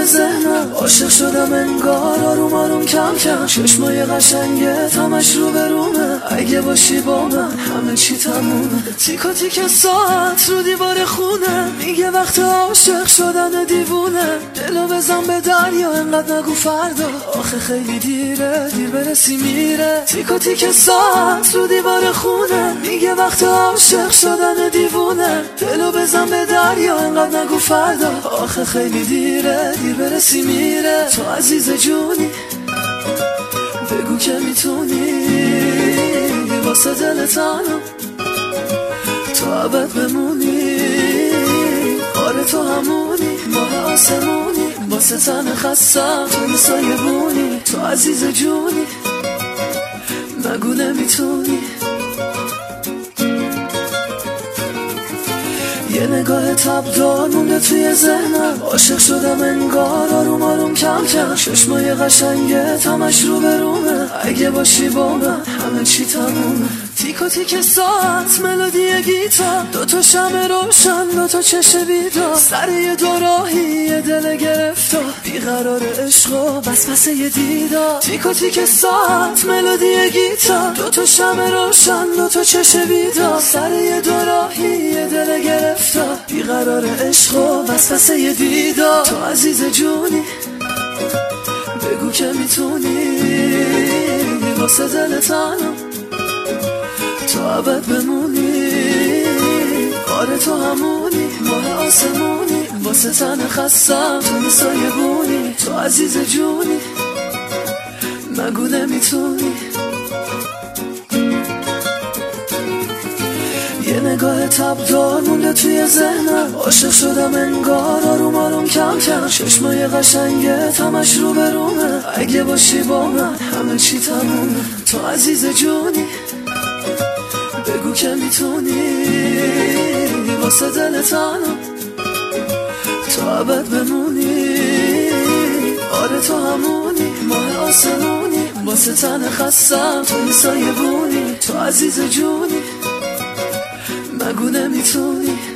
ذهنم، عاشق شدم انگار آروم آروم کم کم. چشمای قشنگت همش رو به رومه، اگه باشی با من همه چی تمومه. تیک و تیک ساعت رو دیوار خونه میگه وقت عاشق شدن دیوونه. دلو بزن به دریا انقدر نگو فردا، آخه خیلی دیره دیر برسی میره. تیک و تیک ساعت رو دیوار خونه میگه وقت عاشق شدن دیوونه. دلو بزن به دریا انقدر نگو فردا، آخه خیلی دیره دیر برسی میره. تو عزیز جونی بگو که میتونی واسه دل تنم تو ابد بمونی. آره تو همونی ماه آسمونی، واسه تن خستم تو سایه بونی. تو عزیز جونی مگو نمیتونی. یه نگاه تبدار مونده توی ذهنم، عاشق شدم انگار آروم آروم کم کم. چشمای قشنگت همش رو به رومه، اگه باشی با من همه چی تمومه. تیک و تیک ساعت ملودی گیتار، دوتا شمع روشن دوتا چشم بیدار. سر یه دوراهی یه دل گرفتار، بیقرار عشق و بس یه دیدار. تیک و تیک ساعت ملودی گیتار، دوتا شمع روشن دوتا چشم بیدار. سر یه دوراهی یه دل گرفتار، بیقرار عشق و بس یه دیدار. تو عزیز جونی بگو که میتونی واسه دل تنم تو ابد بمونی. آره تو همونی ماه آسمونی، واسه تن خستم تو سایه بونی. تو عزیز جونی مگو نمیتونی. یه نگاه تبدار مونده توی ذهنم، عاشق شدم انگار آروم آروم کم کم. چشمای قشنگت همش رو به رومه، اگه باشی با من همه چی تمومه. تو عزیز جونی بگو که میتونی واسه دل تنم تو ابد بمونی. آره تو همونی ماه آسمونی، واسه تن خستم تو سایه بونی. تو عزیز جونی مگو نمیتونی.